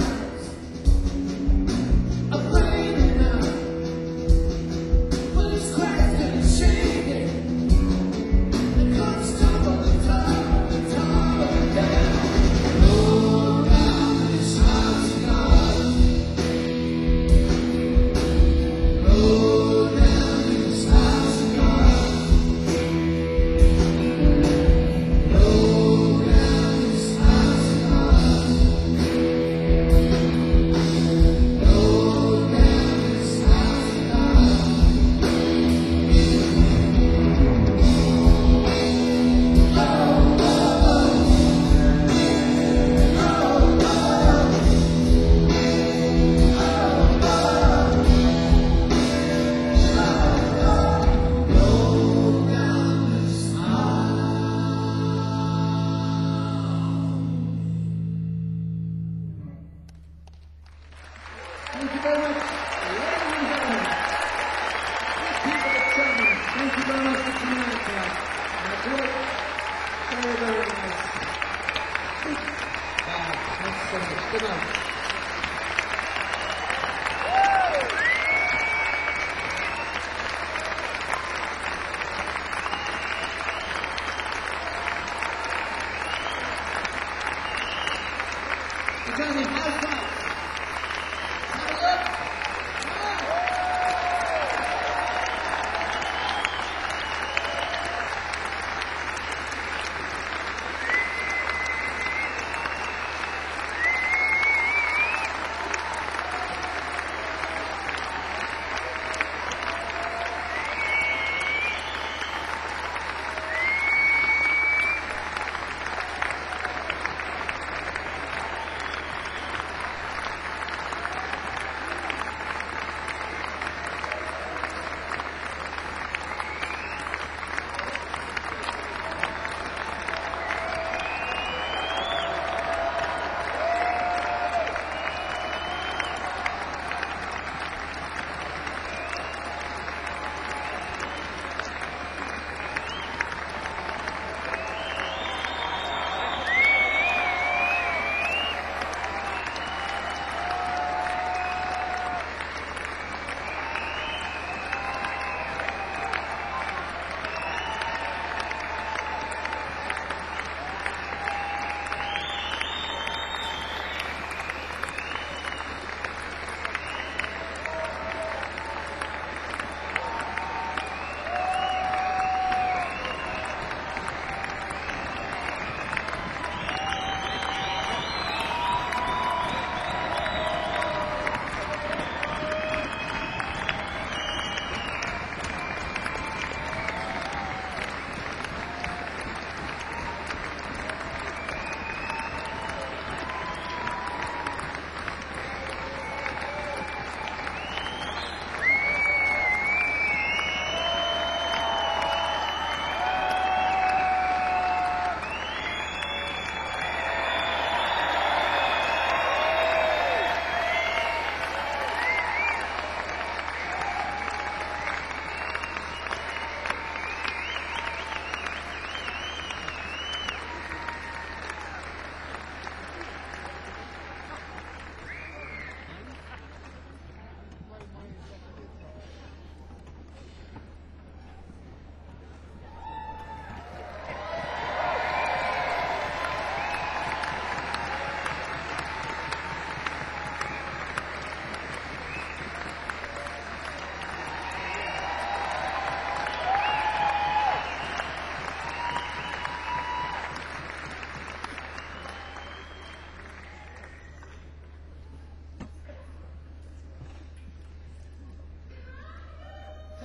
S3: of raining out, when it's cracked and it's shaking, and comes tumbling down, tumbling down.
S2: Blow down this house of cards. Blow down this house of cards. Blow down this house of cards. Blow down this house of cards. Blow down this
S3: Thank you very much, ladies and gentlemen. People of Germany, thank you very much for coming out tonight. Very, very nice. Wow, thanks so much. Good night. Johnny, high five.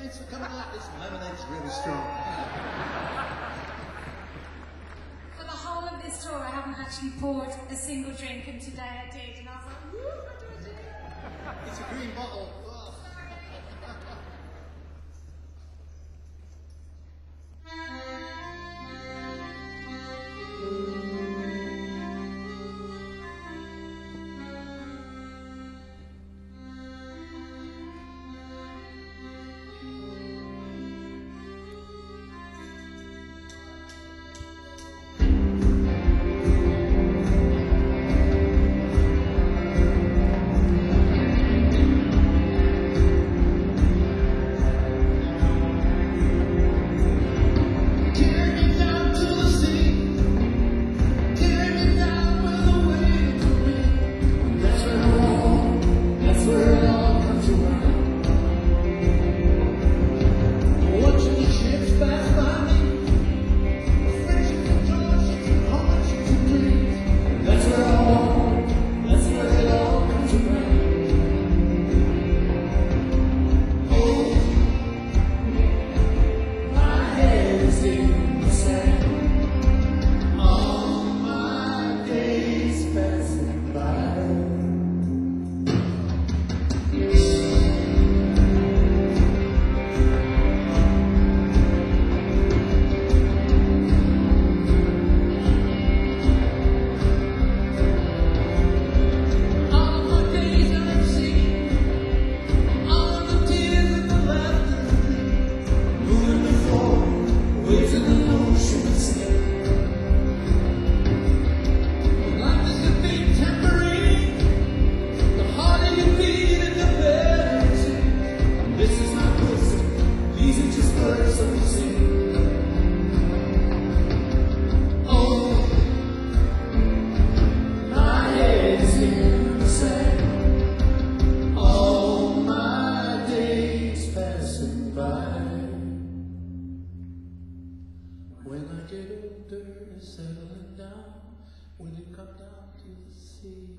S3: Thanks for coming out. This lemonade's really strong.
S4: For the whole of this tour, I haven't actually poured a single drink, and today I did, and I was like, woo, I do it.
S3: It's a green bottle. Oh. When I get older, settling down, when it comes down to the sea.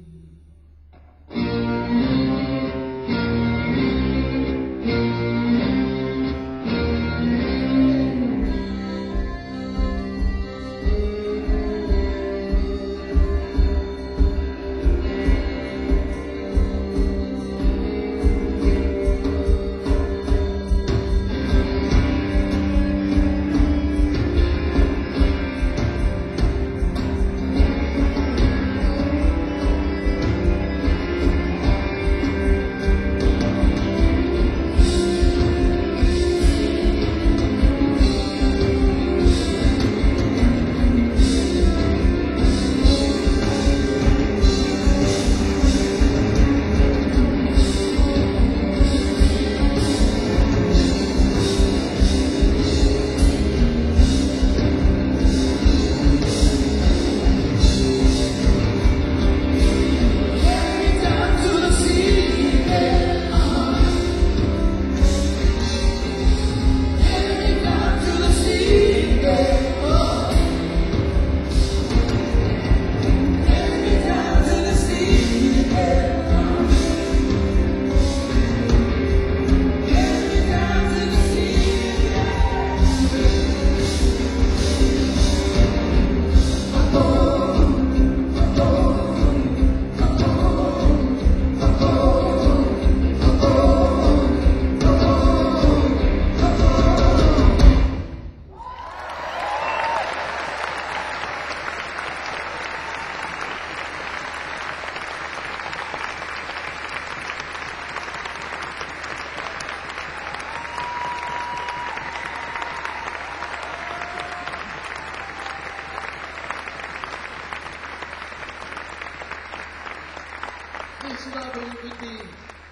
S3: It would be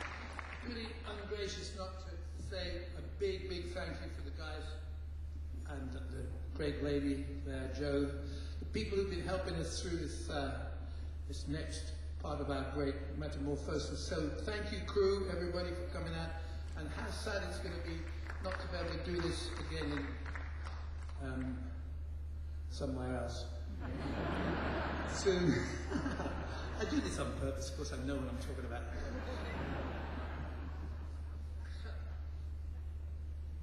S3: really ungracious not to say a big, big thank you for the guys and the great lady there, Joe, the people who've been helping us through this this next part of our great metamorphosis. So thank you, crew, everybody, for coming out. And how sad it's going to be not to be able to do this again in somewhere else soon. I do this on purpose, of course. I know what I'm talking about.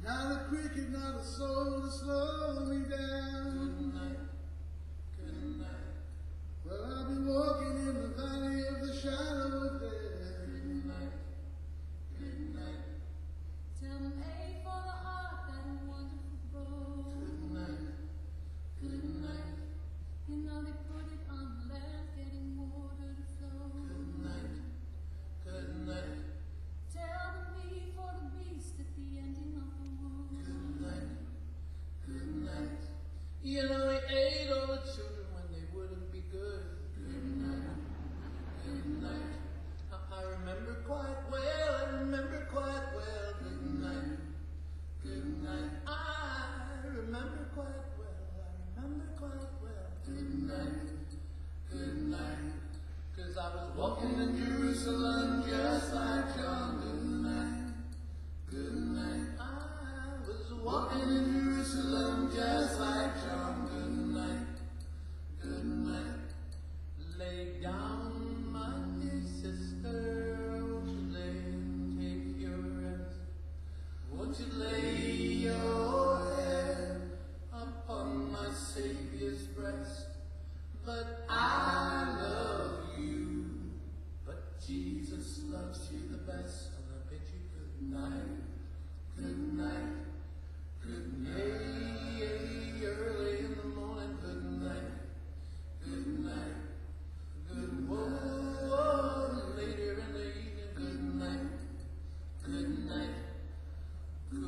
S2: Not a cricket, not a soul to slow me down.
S1: Good night, good night,
S2: Well, I'll be walking in the valley of the shadow of death.
S1: good night, good night,
S4: Tell them A for the heart, that wonderful road.
S1: good night, good night,
S4: You know they put it on the left, getting water to flow.
S1: good night, good night,
S4: Tell the B for the beast at the ending of the road.
S1: good night, good night. You know he ate all the children when they wouldn't be good. Good night, good night. I remember quite well, I remember quite well. Good night, good night. I remember quite well, I remember quite well. Good night, good night. 'Cause I was walking in Jerusalem just like John. Good night, good night. I was walking in Jerusalem just like John. Good night, good night. Lay down, my dear sister. Won't you lay and take your rest? Won't you lay your head upon my Savior's breast? But I love you, but Jesus loves you the best. And I bid you good night, good night, good night. Early in the morning, good night, good night, good whoa, later in the evening, good night, good night, good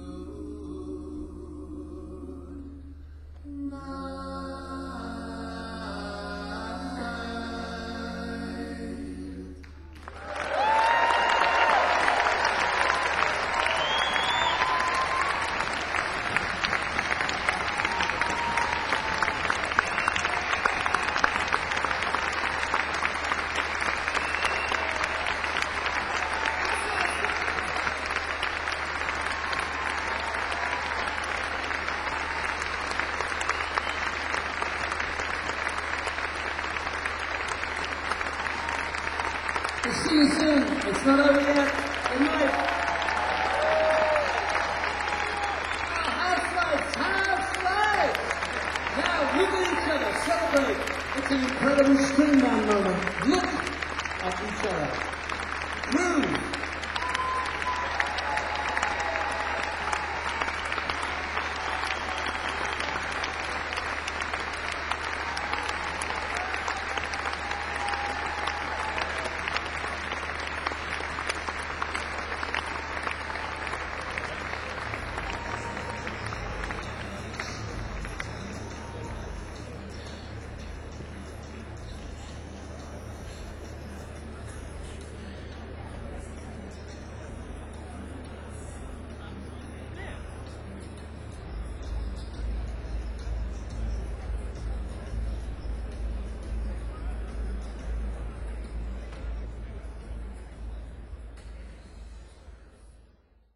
S1: night.
S3: We'll see you soon. It's not over yet.